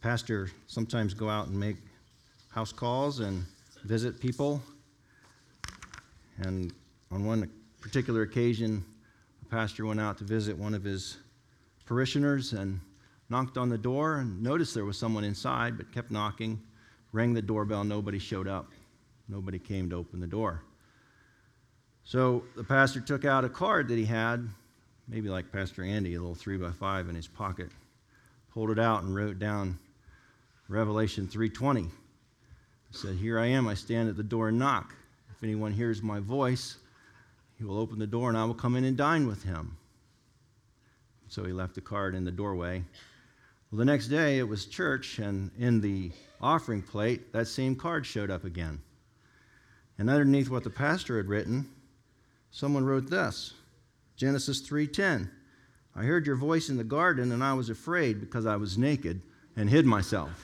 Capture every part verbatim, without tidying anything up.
pastor sometimes go out and make house calls and visit people. And on one particular occasion, the pastor went out to visit one of his parishioners and knocked on the door and noticed there was someone inside, but kept knocking, rang the doorbell, nobody showed up. Nobody came to open the door. So the pastor took out a card that he had, maybe like Pastor Andy, a little three by five in his pocket, pulled it out and wrote down Revelation three twenty. He said, "Here I am, I stand at the door and knock. If anyone hears my voice, he will open the door and I will come in and dine with him." So he left the card in the doorway. Well, the next day it was church, and in the offering plate, that same card showed up again. And underneath what the pastor had written, someone wrote this, Genesis three ten. "I heard your voice in the garden, and I was afraid because I was naked and hid myself."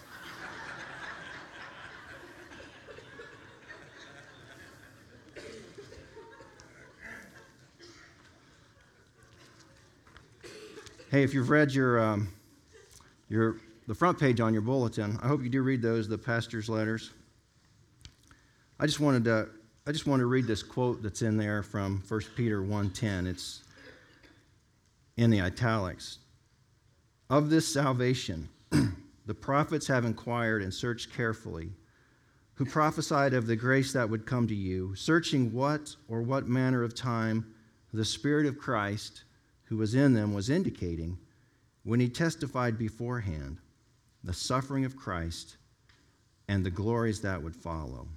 Hey, if you've read your, um, your the front page on your bulletin, I hope you do read those, the pastor's letters. I just wanted to I just want to read this quote that's in there from First Peter one ten. It's in the italics. "Of this salvation, the prophets have inquired and searched carefully, who prophesied of the grace that would come to you, searching what or what manner of time the Spirit of Christ who was in them was indicating when he testified beforehand the suffering of Christ and the glories that would follow."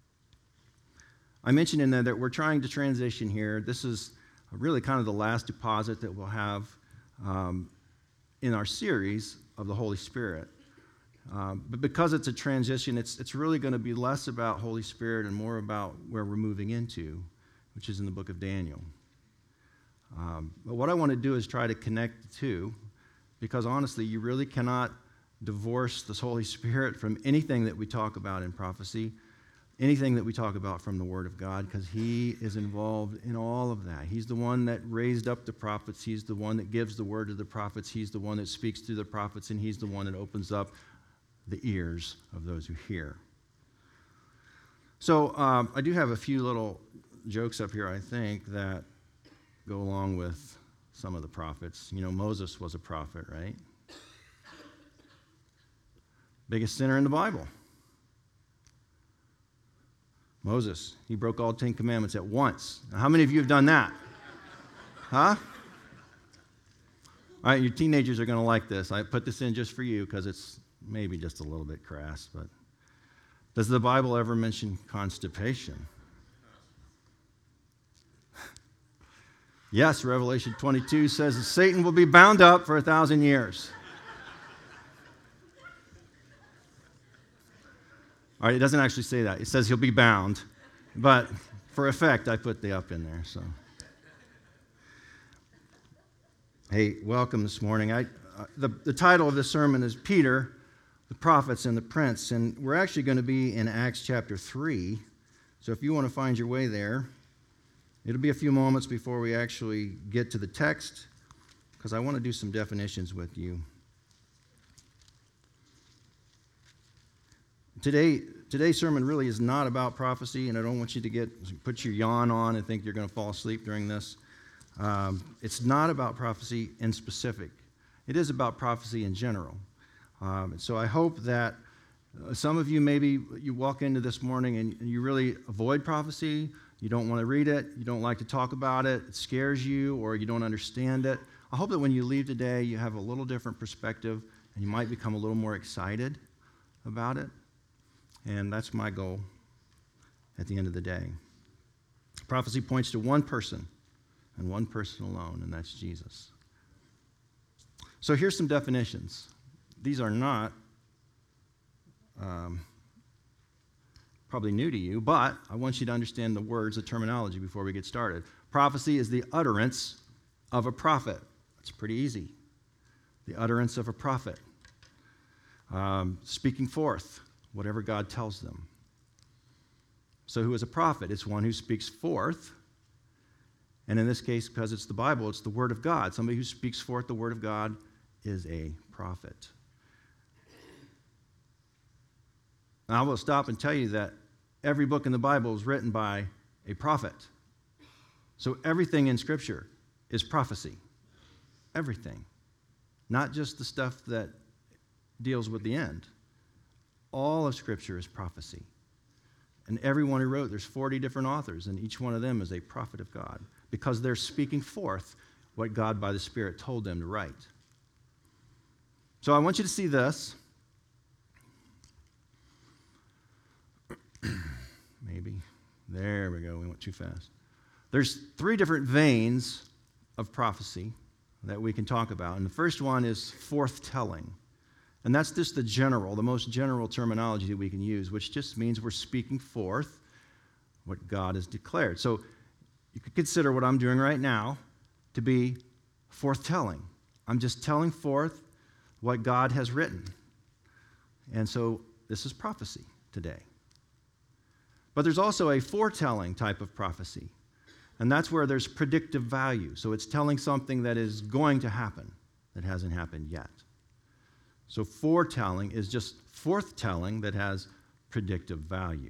I mentioned in there that we're trying to transition here. This is really kind of the last deposit that we'll have um, in our series of the Holy Spirit. Um, but because it's a transition, it's, it's really going to be less about Holy Spirit and more about where we're moving into, which is in the book of Daniel. Um, but what I want to do is try to connect the two, because honestly, you really cannot divorce the Holy Spirit from anything that we talk about in prophecy, anything that we talk about from the Word of God, because He is involved in all of that. He's the one that raised up the prophets. He's the one that gives the word to the prophets. He's the one that speaks to the prophets, and He's the one that opens up the ears of those who hear. So um, I do have a few little jokes up here, I think, that go along with some of the prophets. You know, Moses was a prophet, right? Biggest sinner in the Bible. Moses, he broke all Ten Commandments at once. Now, how many of you have done that? Huh? All right, your teenagers are going to like this. I put this in just for you because it's maybe just a little bit crass, but does the Bible ever mention constipation? Yes, Revelation twenty-two says that Satan will be bound up for a thousand years. All right, it doesn't actually say that. It says he'll be bound, but for effect, I put the up in there. So, hey, welcome this morning. I, uh, the, the title of this sermon is Peter, the Prophets and the Prince, and we're actually going to be in Acts chapter three. So if you want to find your way there, it'll be a few moments before we actually get to the text, because I want to do some definitions with you. Today, today's sermon really is not about prophecy, and I don't want you to get put your yawn on and think you're going to fall asleep during this. Um, it's not about prophecy in specific. It is about prophecy in general. Um, so I hope that uh, some of you, maybe you walk into this morning and you really avoid prophecy. You don't want to read it. You don't like to talk about it. It scares you, or you don't understand it. I hope that when you leave today, you have a little different perspective, and you might become a little more excited about it. And that's my goal at the end of the day. Prophecy points to one person, and one person alone, and that's Jesus. So here's some definitions. These are not um, probably new to you, but I want you to understand the words, the terminology before we get started. Prophecy is the utterance of a prophet. It's pretty easy. The utterance of a prophet. Um, speaking forth whatever God tells them. So who is a prophet? It's one who speaks forth. And in this case, because it's the Bible, it's the Word of God. Somebody who speaks forth the Word of God is a prophet. And I will stop and tell you that every book in the Bible is written by a prophet. So everything in Scripture is prophecy. Everything. Not just the stuff that deals with the end. All of Scripture is prophecy. And everyone who wrote, there's forty different authors, and each one of them is a prophet of God because they're speaking forth what God by the Spirit told them to write. So I want you to see this. Maybe. There we go. We went too fast. There's three different veins of prophecy that we can talk about. And the first one is forthtelling. And that's just the general, the most general terminology that we can use, which just means we're speaking forth what God has declared. So you could consider what I'm doing right now to be forthtelling. I'm just telling forth what God has written. And so this is prophecy today. But there's also a foretelling type of prophecy. And that's where there's predictive value. So it's telling something that is going to happen that hasn't happened yet. So foretelling is just forthtelling that has predictive value.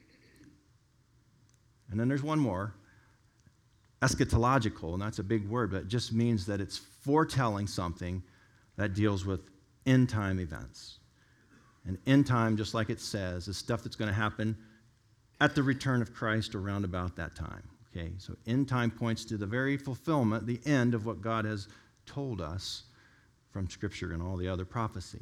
And then there's one more, eschatological, and that's a big word, but it just means that it's foretelling something that deals with end-time events. And end-time, just like it says, is stuff that's going to happen at the return of Christ around about that time. Okay, so end-time points to the very fulfillment, the end of what God has told us from Scripture and all the other prophecy.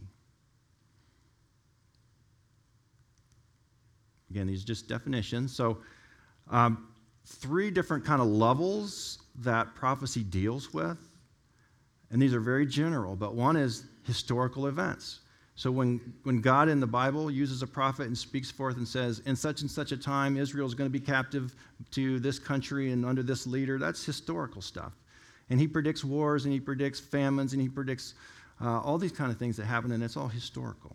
Again, these are just definitions. So um, three different kind of levels that prophecy deals with. And these are very general, but one is historical events. So when, when God in the Bible uses a prophet and speaks forth and says, in such and such a time, Israel is going to be captive to this country and under this leader, that's historical stuff. And he predicts wars, and he predicts famines, and he predicts uh, all these kind of things that happen, and it's all historical.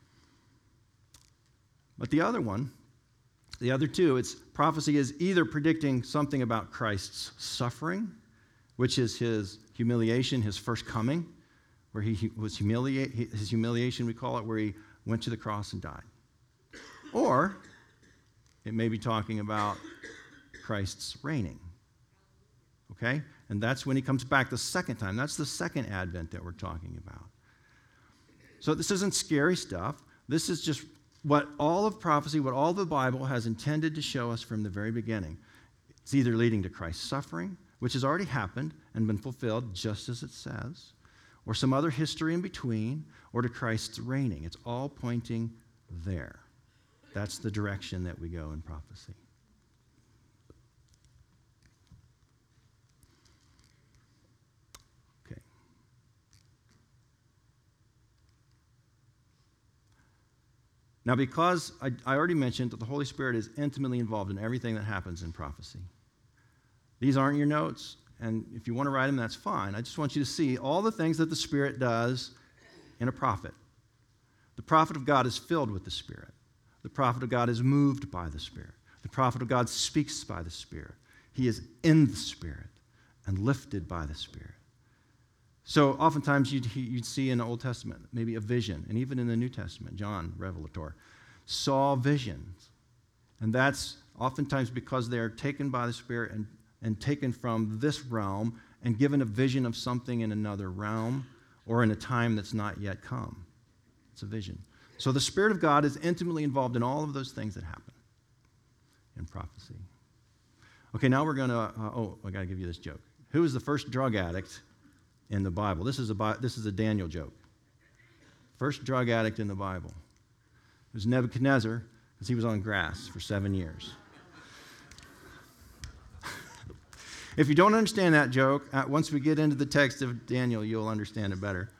But the other one, the other two, it's prophecy is either predicting something about Christ's suffering, which is his humiliation, his first coming, where he was humiliate his humiliation, we call it, where he went to the cross and died. Or it may be talking about Christ's reigning. Okay? And that's when he comes back the second time. That's the second advent that we're talking about. So this isn't scary stuff. This is just what all of prophecy, what all the Bible has intended to show us from the very beginning. It's either leading to Christ's suffering, which has already happened and been fulfilled just as it says, or some other history in between, or to Christ's reigning. It's all pointing there. That's the direction that we go in prophecy. Okay. Now, because I, I already mentioned that the Holy Spirit is intimately involved in everything that happens in prophecy. These aren't your notes. And if you want to write them, that's fine. I just want you to see all the things that the Spirit does in a prophet. The prophet of God is filled with the Spirit. The prophet of God is moved by the Spirit. The prophet of God speaks by the Spirit. He is in the Spirit and lifted by the Spirit. So oftentimes you'd, you'd see in the Old Testament maybe a vision, and even in the New Testament, John, Revelator, saw visions. And that's oftentimes because they're taken by the Spirit and and taken from this realm and given a vision of something in another realm or in a time that's not yet come. It's a vision. So the Spirit of God is intimately involved in all of those things that happen in prophecy. Okay, now we're going to, uh, oh, I got to give you this joke. Who was the first drug addict in the Bible? This is a, this is a Daniel joke. First drug addict in the Bible. It was Nebuchadnezzar, because he was on grass for seven years. If you don't understand that joke, uh, once we get into the text of Daniel, you'll understand it better.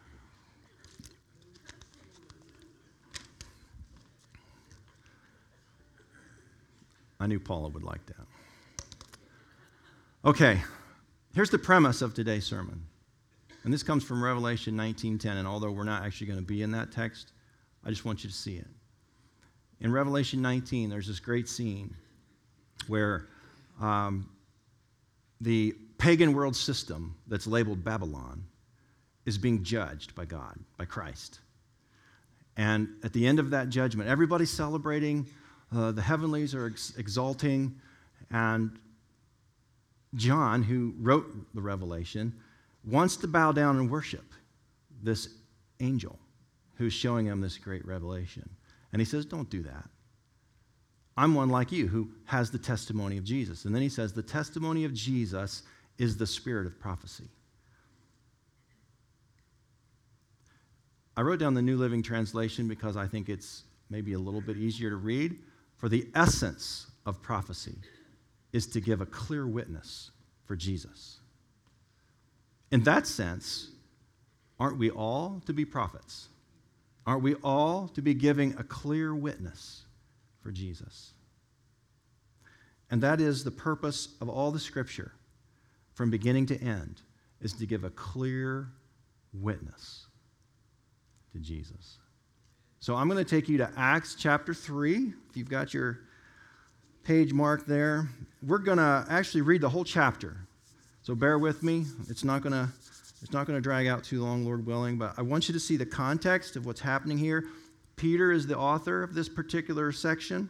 I knew Paula would like that. Okay, here's the premise of today's sermon. And this comes from Revelation nineteen ten, and although we're not actually going to be in that text, I just want you to see it. In Revelation nineteen, there's this great scene where um, the pagan world system that's labeled Babylon is being judged by God, by Christ. And at the end of that judgment, everybody's celebrating. Uh, the heavenlies are ex- exulting. And John, who wrote the Revelation, wants to bow down and worship this angel who's showing him this great revelation. And he says, don't do that. I'm one like you who has the testimony of Jesus. And then he says, the testimony of Jesus is the spirit of prophecy. I wrote down the New Living Translation because I think it's maybe a little bit easier to read. For the essence of prophecy is to give a clear witness for Jesus. In that sense, aren't we all to be prophets? Aren't we all to be giving a clear witness for Jesus? And that is the purpose of all the Scripture, from beginning to end, is to give a clear witness to Jesus. So I'm going to take you to Acts chapter three. If you've got your page marked there, we're going to actually read the whole chapter. So bear with me. It's not going to it's not going to drag out too long, Lord willing, but I want you to see the context of what's happening here. Peter is the author of this particular section.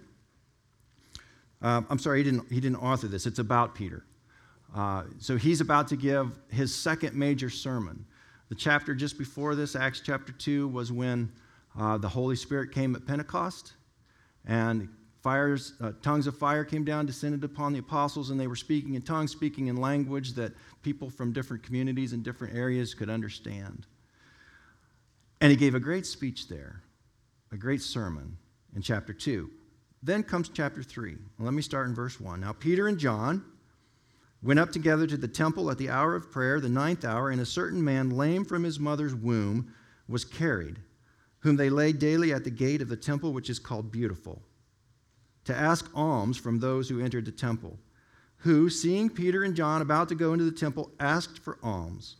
Uh, I'm sorry, he didn't he didn't author this. It's about Peter. Uh, so he's about to give his second major sermon. The chapter just before this, Acts chapter two, was when uh, the Holy Spirit came at Pentecost, and fires, uh, tongues of fire came down, descended upon the apostles, and they were speaking in tongues, speaking in language that people from different communities and different areas could understand. And he gave a great speech there, a great sermon in chapter two. Then comes chapter three. Well, let me start in verse one. Now Peter and John went up together to the temple at the hour of prayer, the ninth hour, and a certain man, lame from his mother's womb, was carried, whom they laid daily at the gate of the temple, which is called Beautiful, to ask alms from those who entered the temple, who, seeing Peter and John about to go into the temple, asked for alms.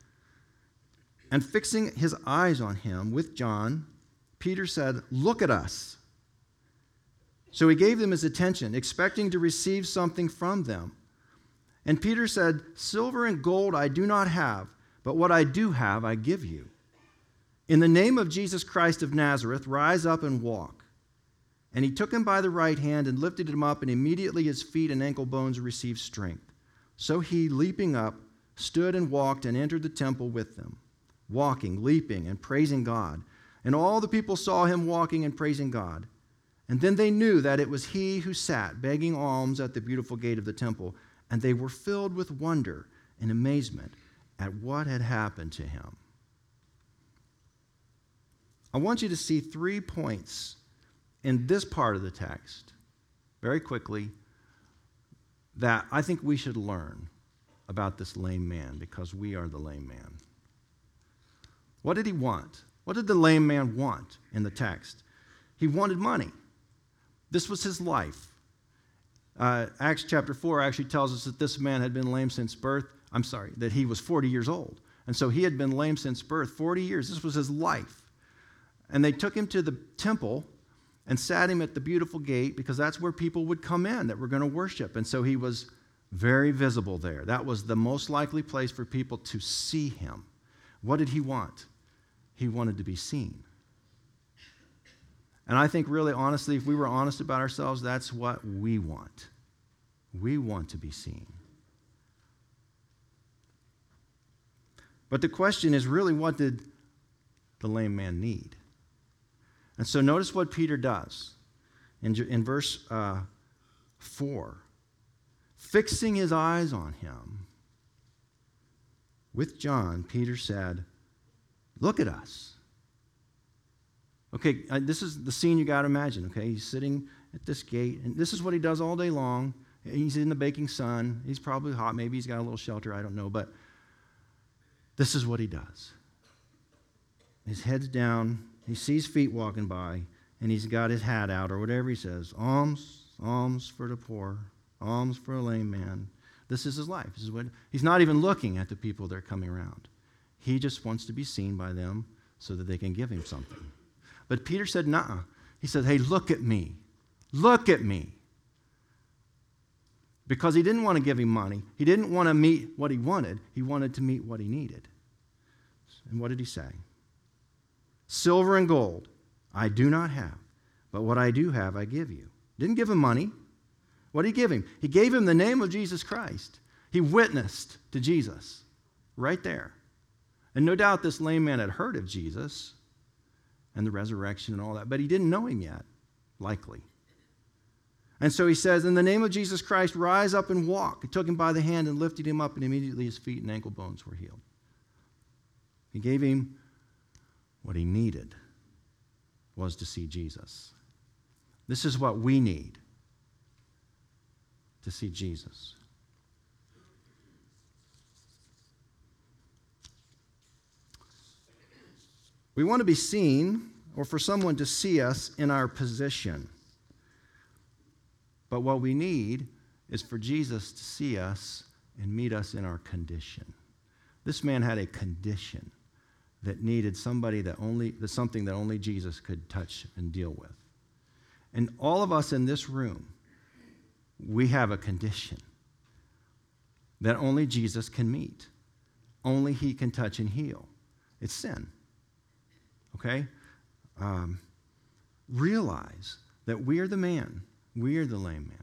And fixing his eyes on him with John, Peter said, "Look at us." So he gave them his attention, expecting to receive something from them. And Peter said, "Silver and gold I do not have, but what I do have I give you. In the name of Jesus Christ of Nazareth, rise up and walk." And he took him by the right hand and lifted him up, and immediately his feet and ankle bones received strength. So he, leaping up, stood and walked and entered the temple with them, walking, leaping, and praising God. And all the people saw him walking and praising God. And then they knew that it was he who sat begging alms at the Beautiful gate of the temple, and they were filled with wonder and amazement at what had happened to him. I want you to see three points in this part of the text, very quickly, that I think we should learn about this lame man, because we are the lame man. What did he want? What did the lame man want in the text? He wanted money. This was his life. Uh, Acts chapter four actually tells us that this man had been lame since birth. I'm sorry, that he was forty years old. And so he had been lame since birth, forty years. This was his life. And they took him to the temple and sat him at the Beautiful gate, because that's where people would come in that were going to worship. And so he was very visible there. That was the most likely place for people to see him. What did he want? He wanted to be seen. And I think really, honestly, if we were honest about ourselves, that's what we want. We want to be seen. But the question is really, what did the lame man need? And so notice what Peter does in, in verse uh, four. Fixing his eyes on him, with John, Peter said, "Look at us." Okay, uh, this is the scene you got to imagine, okay? He's sitting at this gate, and this is what he does all day long. He's in the baking sun. He's probably hot. Maybe he's got a little shelter. I don't know. But this is what he does. His head's down. He sees feet walking by, and he's got his hat out, or whatever he says. Alms, alms for the poor, alms for a lame man. This is his life. This is what, he's not even looking at the people that are coming around. He just wants to be seen by them so that they can give him something. But Peter said, nuh-uh. He said, "Hey, look at me. Look at me." Because he didn't want to give him money. He didn't want to meet what he wanted. He wanted to meet what he needed. And what did he say? "Silver and gold I do not have, but what I do have I give you. Didn't give him money. What did he give him? He gave him the name of Jesus Christ. He witnessed to Jesus right there. And no doubt this lame man had heard of Jesus and the resurrection and all that, but he didn't know him yet, likely. And so he says, in the name of Jesus Christ, rise up and walk. He took him by the hand and lifted him up, and immediately his feet and ankle bones were healed. He gave him what he needed was to see Jesus. This is what we need, to see Jesus. We want to be seen, or for someone to see us in our position. But what we need is for Jesus to see us and meet us in our condition. This man had a condition that needed somebody that only, that something that only Jesus could touch and deal with. And all of us in this room, we have a condition that only Jesus can meet. Only he can touch and heal. It's sin. Okay? Um, realize that we are the man. We are the lame man.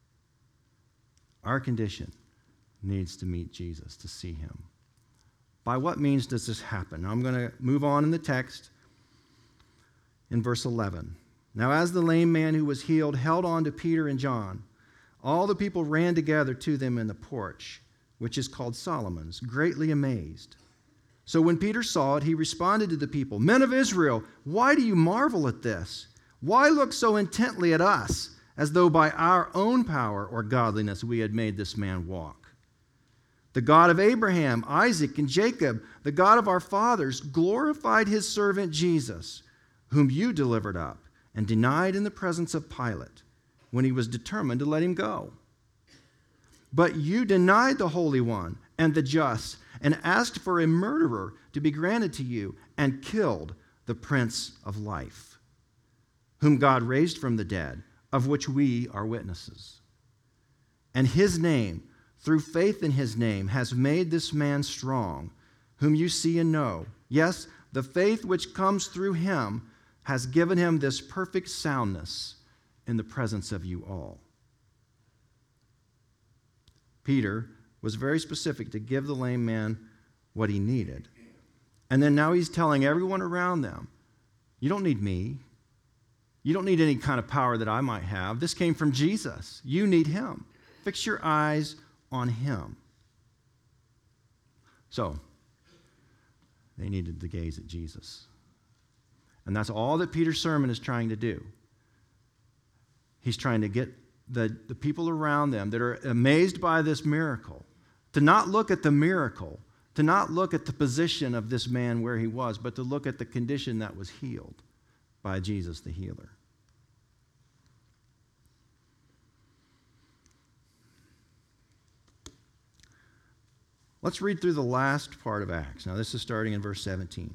Our condition needs to meet Jesus, to see him. By what means does this happen? Now I'm going to move on in the text in verse eleven. Now as the lame man who was healed held on to Peter and John, all the people ran together to them in the porch, which is called Solomon's, greatly amazed. So when Peter saw it, he responded to the people, Men of Israel, why do you marvel at this? Why look so intently at us, as though by our own power or godliness we had made this man walk? The God of Abraham, Isaac, and Jacob, the God of our fathers, glorified his servant Jesus, whom you delivered up and denied in the presence of Pilate, when he was determined to let him go. But you denied the Holy One and the just, and asked for a murderer to be granted to you, and killed the Prince of Life, whom God raised from the dead, of which we are witnesses. And his name, through faith in his name, has made this man strong, whom you see and know. Yes, the faith which comes through him has given him this perfect soundness in the presence of you all. Peter was very specific to give the lame man what he needed. And then now he's telling everyone around them, you don't need me. You don't need any kind of power that I might have. This came from Jesus. You need him. Fix your eyes on him. So, they needed to gaze at Jesus. And that's all that Peter's sermon is trying to do. He's trying to get the, the people around them that are amazed by this miracle to not look at the miracle, to not look at the position of this man where he was, but to look at the condition that was healed by Jesus the healer. Let's read through the last part of Acts. Now, this is starting in verse seventeen.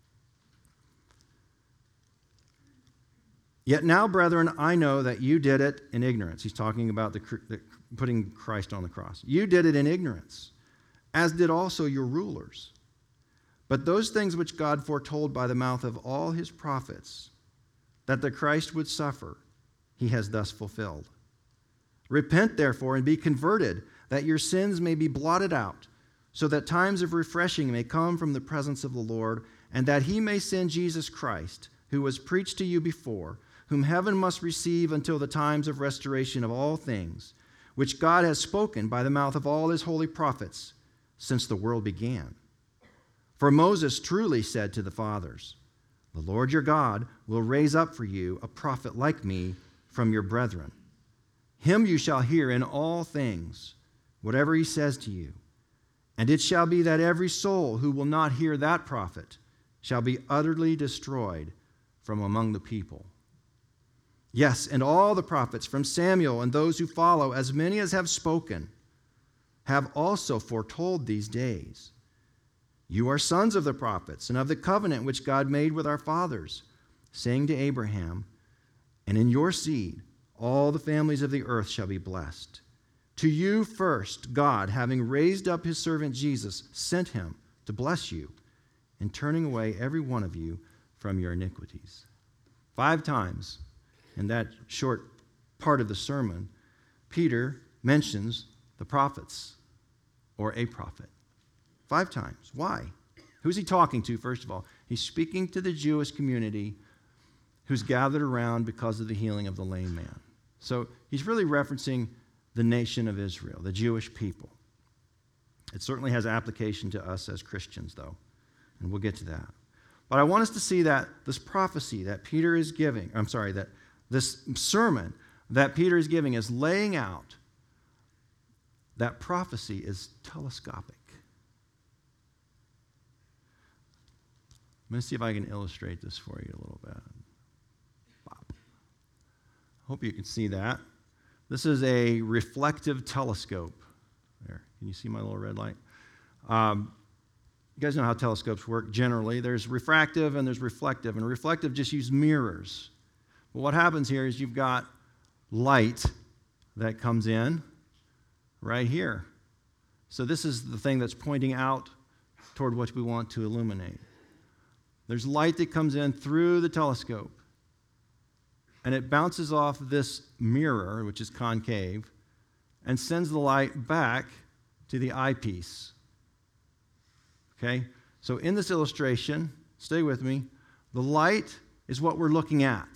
Yet now, brethren, I know that you did it in ignorance. He's talking about the, the putting Christ on the cross. You did it in ignorance, as did also your rulers. But those things which God foretold by the mouth of all his prophets, that the Christ would suffer, he has thus fulfilled. Repent, therefore, and be converted, that your sins may be blotted out, so that times of refreshing may come from the presence of the Lord, and that he may send Jesus Christ, who was preached to you before, whom heaven must receive until the times of restoration of all things, which God has spoken by the mouth of all his holy prophets since the world began. For Moses truly said to the fathers, the Lord your God will raise up for you a prophet like me from your brethren. Him you shall hear in all things, whatever he says to you. And it shall be that every soul who will not hear that prophet shall be utterly destroyed from among the people. Yes, and all the prophets from Samuel and those who follow, as many as have spoken, have also foretold these days. You are sons of the prophets and of the covenant which God made with our fathers, saying to Abraham, and in your seed all the families of the earth shall be blessed. To you first, God, having raised up his servant Jesus, sent him to bless you in turning away every one of you from your iniquities. Five times in that short part of the sermon, Peter mentions the prophets or a prophet. Five times. Why? Who's he talking to, first of all? He's speaking to the Jewish community who's gathered around because of the healing of the lame man. So he's really referencing the nation of Israel, the Jewish people. It certainly has application to us as Christians, though, and we'll get to that. But I want us to see that this prophecy that Peter is giving, I'm sorry, that this sermon that Peter is giving is laying out that prophecy is telescopic. I'm going to see if I can illustrate this for you a little bit. Bop. Hope you can see that. This is a reflective telescope. There, can you see my little red light? Um, you guys know how telescopes work generally. There's refractive and there's reflective. And reflective just use mirrors. But what happens here is you've got light that comes in right here. So this is the thing that's pointing out toward what we want to illuminate. There's light that comes in through the telescope, and it bounces off this mirror, which is concave, and sends the light back to the eyepiece. Okay? So in this illustration, stay with me, the light is what we're looking at.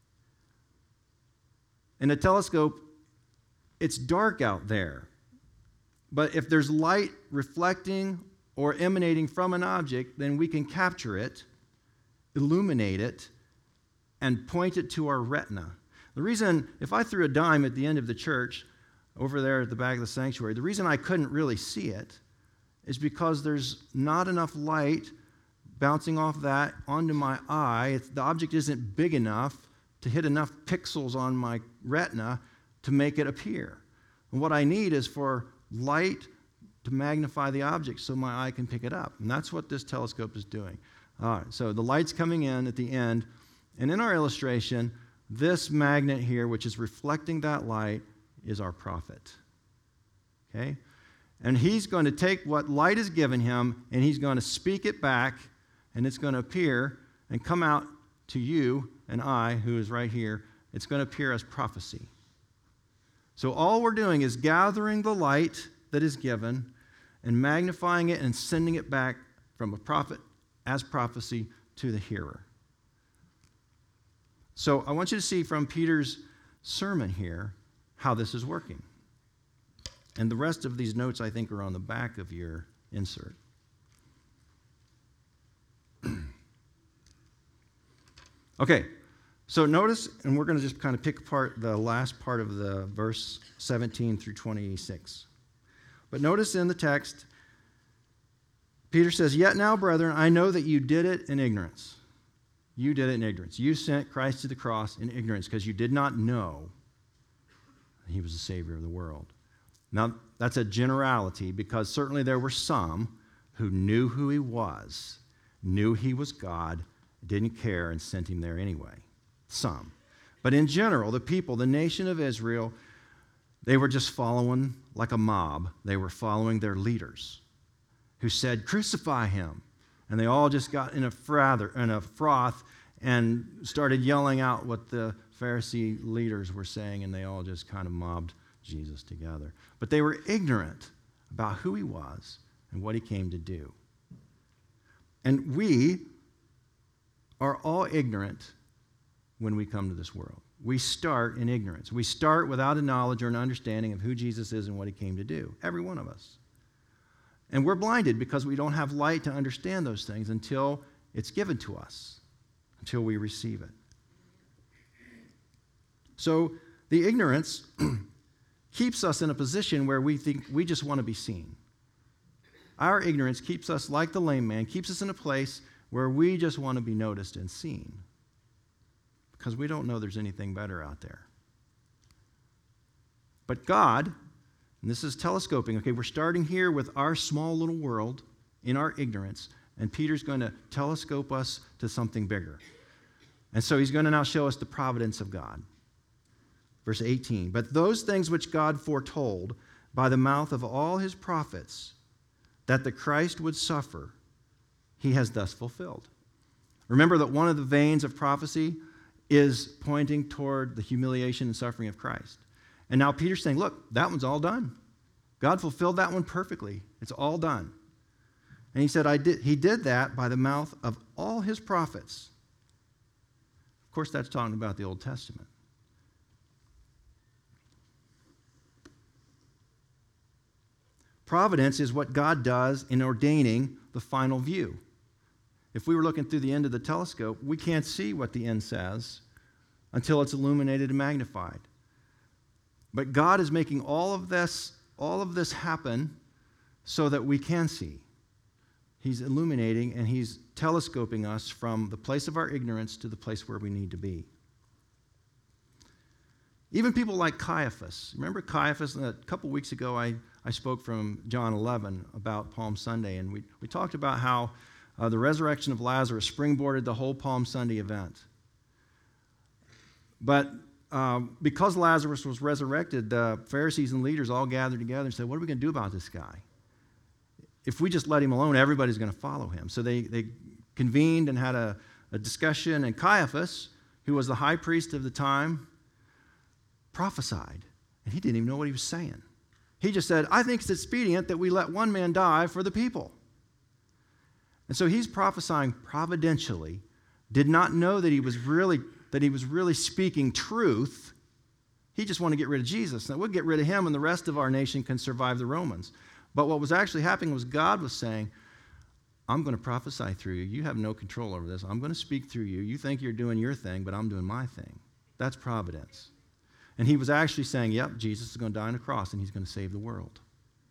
In a telescope, it's dark out there. But if there's light reflecting or emanating from an object, then we can capture it, illuminate it, and point it to our retina. The reason, if I threw a dime at the end of the church, over there at the back of the sanctuary, the reason I couldn't really see it is because there's not enough light bouncing off that onto my eye. It's, the object isn't big enough to hit enough pixels on my retina to make it appear. And what I need is for light to magnify the object so my eye can pick it up. And that's what this telescope is doing. All right, so the light's coming in at the end. And in our illustration, this magnet here, which is reflecting that light, is our prophet. Okay? And he's going to take what light is given him, and he's going to speak it back, and it's going to appear and come out to you and I, who is right here. It's going to appear as prophecy. So all we're doing is gathering the light that is given and magnifying it and sending it back from a prophet as prophecy to the hearer. So I want you to see from Peter's sermon here how this is working. And the rest of these notes, I think, are on the back of your insert. Okay, so notice, and we're going to just kind of pick apart the last part of the verse seventeen through twenty-six. But notice in the text, Peter says, "Yet now, brethren, I know that you did it in ignorance." You did it in ignorance. You sent Christ to the cross in ignorance because you did not know he was the Savior of the world. Now, that's a generality because certainly there were some who knew who he was, knew he was God, didn't care, and sent him there anyway. Some. But in general, the people, the nation of Israel, they were just following like a mob. They were following their leaders who said, "Crucify him." And they all just got in a, frather, in a froth and started yelling out what the Pharisee leaders were saying, and they all just kind of mobbed Jesus together. But they were ignorant about who he was and what he came to do. And we are all ignorant when we come to this world. We start in ignorance. We start without a knowledge or an understanding of who Jesus is and what he came to do. Every one of us. And we're blinded because we don't have light to understand those things until it's given to us, until we receive it. So the ignorance keeps us in a position where we think we just want to be seen. Our ignorance keeps us like the lame man, keeps us in a place where we just want to be noticed and seen because we don't know there's anything better out there. But God, and this is telescoping, okay, we're starting here with our small little world in our ignorance, and Peter's going to telescope us to something bigger. And so he's going to now show us the providence of God. Verse eighteen, "But those things which God foretold by the mouth of all his prophets, that the Christ would suffer, he has thus fulfilled." Remember that one of the veins of prophecy is pointing toward the humiliation and suffering of Christ. And now Peter's saying, look, that one's all done. God fulfilled that one perfectly. It's all done. And he said, I did, he did that by the mouth of all his prophets. Of course, that's talking about the Old Testament. Providence is what God does in ordaining the final view. If we were looking through the end of the telescope, we can't see what the end says until it's illuminated and magnified. But God is making all of this, all of this happen so that we can see. He's illuminating and he's telescoping us from the place of our ignorance to the place where we need to be. Even people like Caiaphas. Remember Caiaphas? A couple weeks ago, I, I spoke from John eleven about Palm Sunday, and we, we talked about how uh, the resurrection of Lazarus springboarded the whole Palm Sunday event. But uh, because Lazarus was resurrected, the Pharisees and leaders all gathered together and said, what are we going to do about this guy? If we just let him alone, everybody's going to follow him. So they, they convened and had a, a discussion, and Caiaphas, who was the high priest of the time, prophesied, and he didn't even know what he was saying. He just said, I think it's expedient that we let one man die for the people. And so he's prophesying providentially, did not know that he was really that he was really speaking truth. He just wanted to get rid of Jesus. Now, we'll get rid of him, and the rest of our nation can survive the Romans. But what was actually happening was God was saying, I'm going to prophesy through you. You have no control over this. I'm going to speak through you. You think you're doing your thing, but I'm doing my thing. That's providence. And he was actually saying, yep, Jesus is going to die on the cross, and he's going to save the world.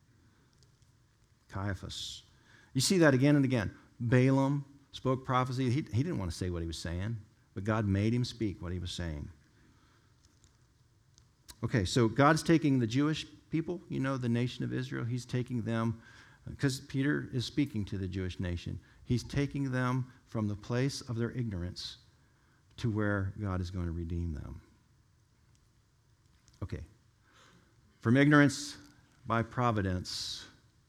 Caiaphas. You see that again and again. Balaam spoke prophecy. He, he didn't want to say what he was saying, but God made him speak what he was saying. Okay, so God's taking the Jewish people, you know, the nation of Israel, he's taking them, because Peter is speaking to the Jewish nation, he's taking them from the place of their ignorance to where God is going to redeem them. Okay, from ignorance by providence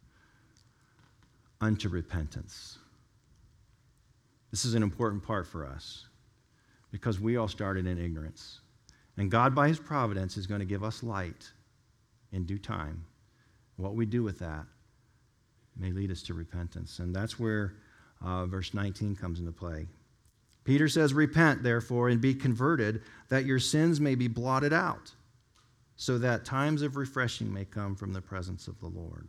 unto repentance. This is an important part for us because we all started in ignorance. And God, by his providence, is going to give us light in due time. What we do with that may lead us to repentance. And that's where uh, verse nineteen comes into play. Peter says, repent, therefore, and be converted, that your sins may be blotted out, so that times of refreshing may come from the presence of the Lord.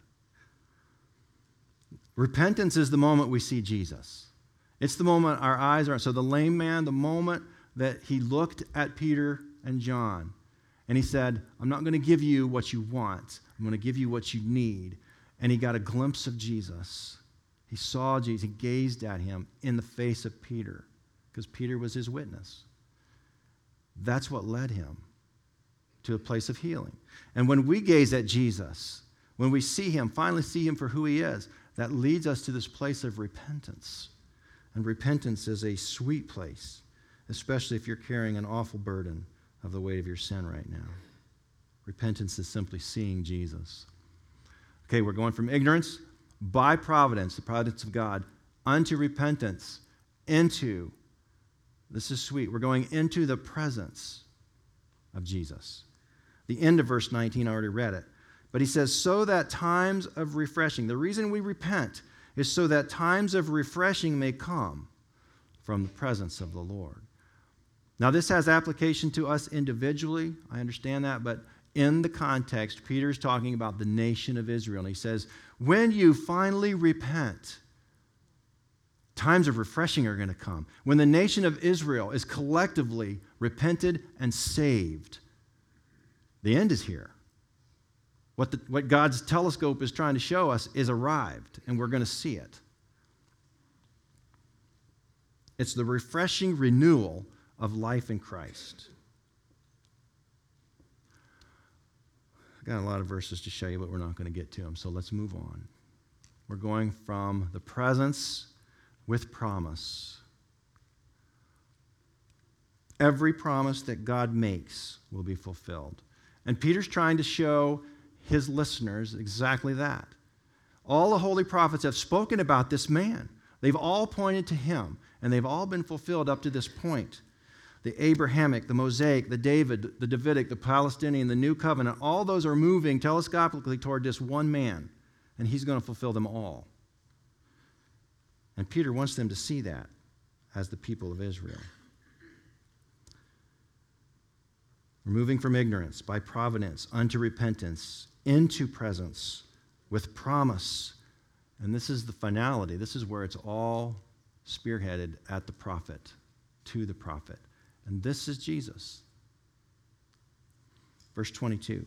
Repentance is the moment we see Jesus. It's the moment our eyes are, so the lame man, the moment that he looked at Peter and John, and he said, I'm not going to give you what you want. I'm going to give you what you need. And he got a glimpse of Jesus. He saw Jesus. He gazed at him in the face of Peter, because Peter was his witness. That's what led him to a place of healing. And when we gaze at Jesus, when we see him, finally see him for who he is, that leads us to this place of repentance. And repentance is a sweet place, especially if you're carrying an awful burden of the weight of your sin right now. Repentance is simply seeing Jesus. Okay, we're going from ignorance by providence, the providence of God, unto repentance, into, this is sweet, we're going into the presence of Jesus. The end of verse nineteen, I already read it. But he says, so that times of refreshing, the reason we repent is so that times of refreshing may come from the presence of the Lord. Now, this has application to us individually. I understand that, but in the context, Peter's talking about the nation of Israel. And he says, when you finally repent, times of refreshing are going to come. When the nation of Israel is collectively repented and saved, the end is here. What, the, what God's telescope is trying to show us is arrived, and we're going to see it. It's the refreshing renewal of life in Christ. I've got a lot of verses to show you, but we're not going to get to them, so let's move on. We're going from the presence with promise. Every promise that God makes will be fulfilled. And Peter's trying to show his listeners exactly that. All the holy prophets have spoken about this man. They've all pointed to him, and they've all been fulfilled up to this point. the Abrahamic, the Mosaic, the David, the Davidic, the Palestinian, the New Covenant, all those are moving telescopically toward this one man, and he's going to fulfill them all. And Peter wants them to see that as the people of Israel. We're moving from ignorance by providence unto repentance, into presence with promise. And this is the finality. This is where it's all spearheaded at the prophet, to the prophet. And this is Jesus. Verse twenty-two.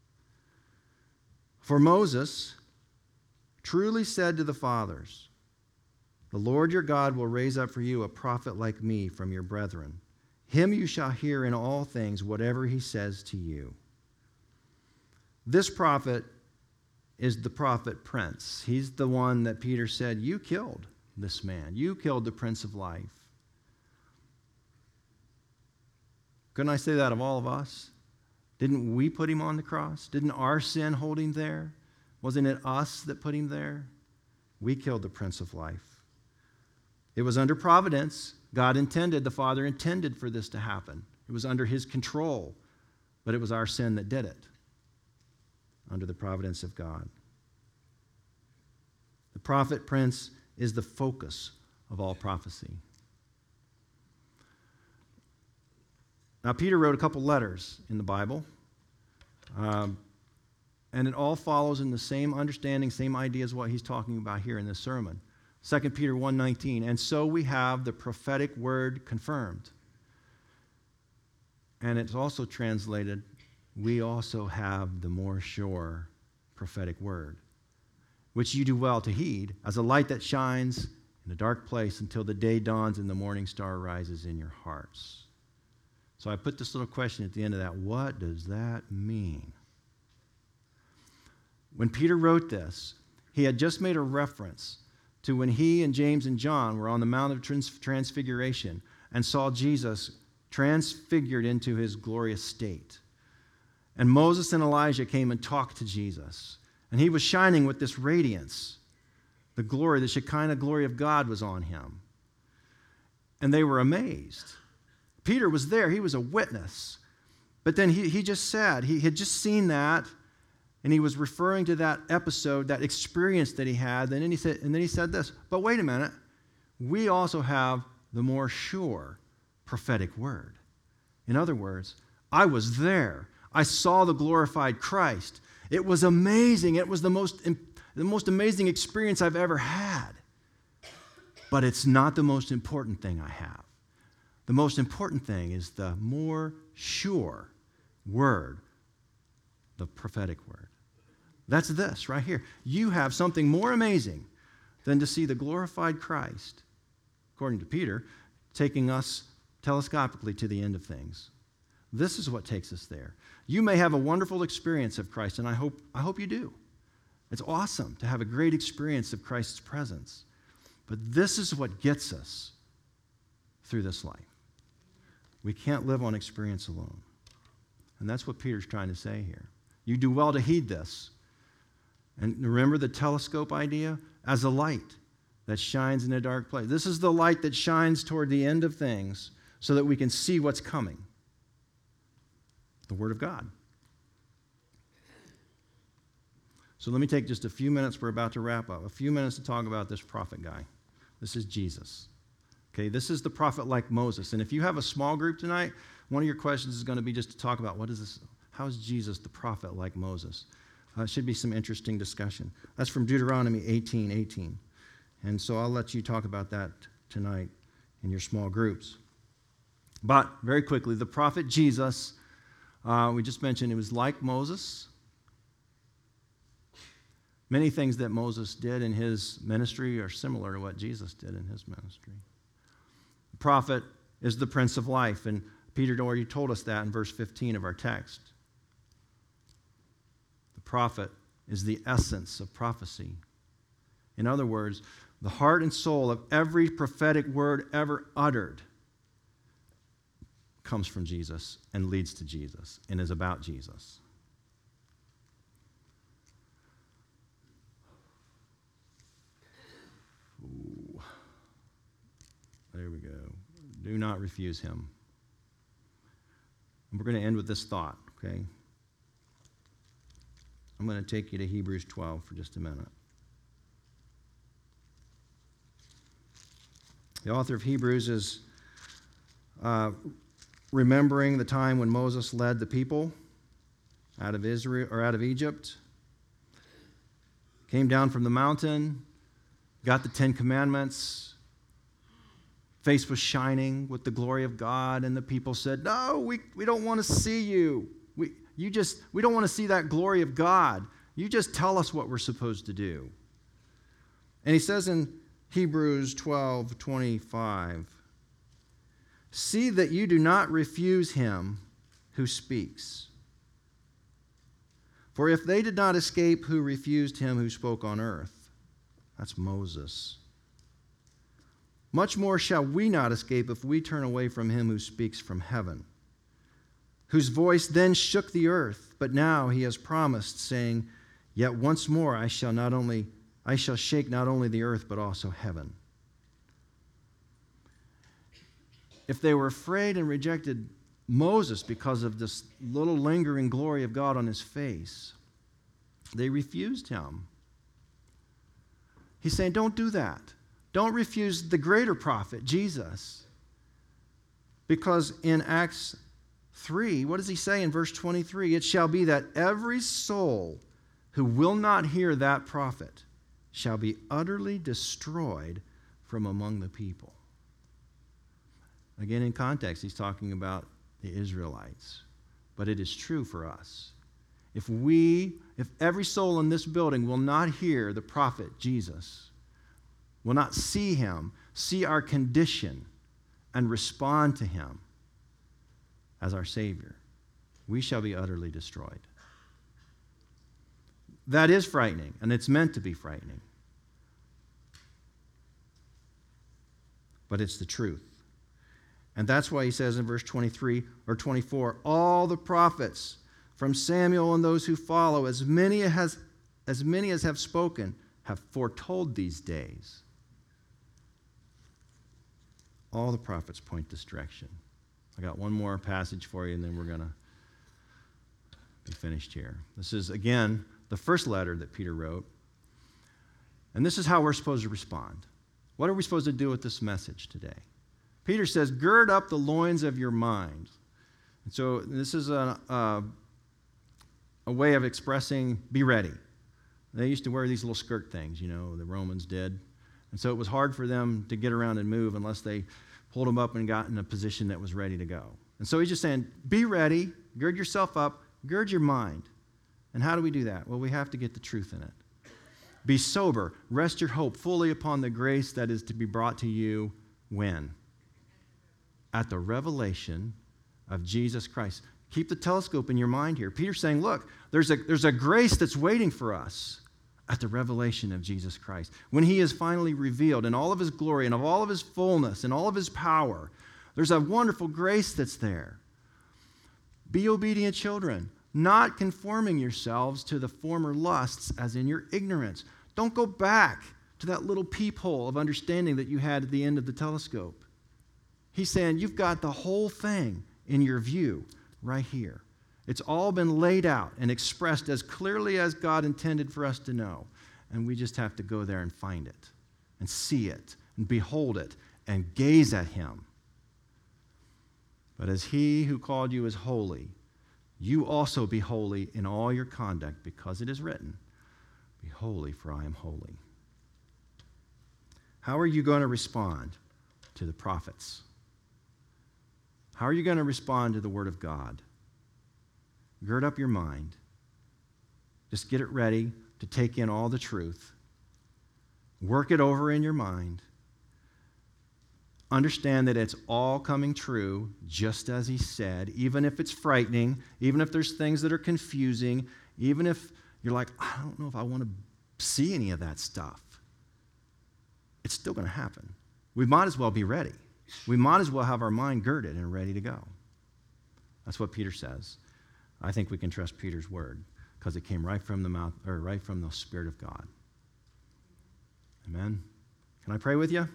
For Moses truly said to the fathers, the Lord your God will raise up for you a prophet like me from your brethren. Him you shall hear in all things, whatever he says to you. This prophet is the prophet Prince. He's the one that Peter said, you killed this man. You killed the Prince of Life. Couldn't I say that of all of us? Didn't we put him on the cross? Didn't our sin hold him there? Wasn't it us that put him there? We killed the Prince of Life. It was under providence. God intended, the Father intended for this to happen. It was under his control, but it was our sin that did it, under the providence of God. The prophet Prince is the focus of all prophecy. Now, Peter wrote a couple letters in the Bible, um, and it all follows in the same understanding, same idea as what he's talking about here in this sermon. Second Peter one nineteen, and so we have the prophetic word confirmed. And it's also translated, we also have the more sure prophetic word, which you do well to heed, as a light that shines in a dark place until the day dawns and the morning star rises in your hearts. So I put this little question at the end of that. What does that mean? When Peter wrote this, he had just made a reference to when he and James and John were on the Mount of Trans- Transfiguration and saw Jesus transfigured into his glorious state. And Moses and Elijah came and talked to Jesus. And he was shining with this radiance. The glory, the Shekinah glory of God was on him. And they were amazed. Peter was there. He was a witness. But then he, he just said, he had just seen that, and he was referring to that episode, that experience that he had. And then he said, and then he said this, but wait a minute. We also have the more sure prophetic word. In other words, I was there. I saw the glorified Christ. It was amazing. It was the most, the most amazing experience I've ever had. But it's not the most important thing I have. The most important thing is the more sure word, the prophetic word. That's this right here. You have something more amazing than to see the glorified Christ, according to Peter, taking us telescopically to the end of things. This is what takes us there. You may have a wonderful experience of Christ, and I hope, I hope you do. It's awesome to have a great experience of Christ's presence. But this is what gets us through this life. We can't live on experience alone. And that's what Peter's trying to say here. You do well to heed this. And remember the telescope idea? As a light that shines in a dark place. This is the light that shines toward the end of things so that we can see what's coming. The Word of God. So let me take just a few minutes. We're about to wrap up. A few minutes to talk about this prophet guy. This is Jesus. Okay, this is the prophet like Moses. And if you have a small group tonight, one of your questions is going to be just to talk about what is this? How is Jesus the prophet like Moses? Uh, it should be some interesting discussion. That's from Deuteronomy eighteen eighteen. And so I'll let you talk about that tonight in your small groups. But very quickly, the prophet Jesus, uh, we just mentioned, it was like Moses. Many things that Moses did in his ministry are similar to what Jesus did in his ministry. The prophet is the Prince of Life, and Peter already told us that in verse fifteen of our text. The prophet is the essence of prophecy. In other words, the heart and soul of every prophetic word ever uttered comes from Jesus and leads to Jesus and is about Jesus. Ooh. There we go. Do not refuse him. And we're going to end with this thought, okay? I'm going to take you to Hebrews twelve for just a minute. The author of Hebrews is uh, remembering the time when Moses led the people out of Israel or out of Egypt, came down from the mountain, got the Ten Commandments, face was shining with the glory of God, and the people said, "No, we, we don't want to see you. We you just we don't want to see that glory of God. You just tell us what we're supposed to do." And he says in Hebrews twelve twenty-five, "See that you do not refuse him who speaks. For if they did not escape who refused him who spoke on earth," that's Moses, "much more shall we not escape if we turn away from him who speaks from heaven, whose voice then shook the earth, but now he has promised, saying, Yet once more I shall not only I shall shake not only the earth, but also heaven." If they were afraid and rejected Moses because of this little lingering glory of God on his face, they refused him. He's saying, don't do that. Don't refuse the greater prophet, Jesus. Because in Acts three, what does he say in verse twenty-three? "It shall be that every soul who will not hear that prophet shall be utterly destroyed from among the people." Again, in context, he's talking about the Israelites. But it is true for us. If we, if every soul in this building will not hear the prophet Jesus, will not see him, see our condition, and respond to him as our Savior, we shall be utterly destroyed. That is frightening, and it's meant to be frightening. But it's the truth. And that's why he says in verse twenty-three or twenty-four, "All the prophets from Samuel and those who follow, as many as, as many as have spoken, have foretold these days." All the prophets point this direction. I got one more passage for you, and then we're going to be finished here. This is, again, the first letter that Peter wrote. And this is how we're supposed to respond. What are we supposed to do with this message today? Peter says, "Gird up the loins of your mind." And so this is a, a, a way of expressing, be ready. They used to wear these little skirt things, you know, the Romans did. And so it was hard for them to get around and move unless they pulled them up and got in a position that was ready to go. And so he's just saying, be ready, gird yourself up, gird your mind. And how do we do that? Well, we have to get the truth in it. Be sober, rest your hope fully upon the grace that is to be brought to you when? At the revelation of Jesus Christ. Keep the telescope in your mind here. Peter's saying, look, there's a, there's a grace that's waiting for us at the revelation of Jesus Christ. When he is finally revealed in all of his glory and of all of his fullness and all of his power, there's a wonderful grace that's there. Be obedient children, not conforming yourselves to the former lusts as in your ignorance. Don't go back to that little peephole of understanding that you had at the end of the telescope. He's saying you've got the whole thing in your view right here. It's all been laid out and expressed as clearly as God intended for us to know. And we just have to go there and find it and see it and behold it and gaze at him. But as he who called you is holy, you also be holy in all your conduct, because it is written, "Be holy, for I am holy." How are you going to respond to the prophets? How are you going to respond to the Word of God? Gird up your mind. Just get it ready to take in all the truth. Work it over in your mind. Understand that it's all coming true, just as he said, even if it's frightening, even if there's things that are confusing, even if you're like, I don't know if I want to see any of that stuff. It's still going to happen. We might as well be ready. We might as well have our mind girded and ready to go. That's what Peter says. I think we can trust Peter's word because it came right from the mouth, or right from the Spirit of God. Amen. Can I pray with you?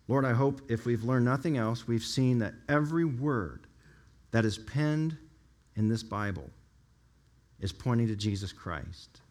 Lord, I hope if we've learned nothing else, we've seen that every word that is penned in this Bible is pointing to Jesus Christ.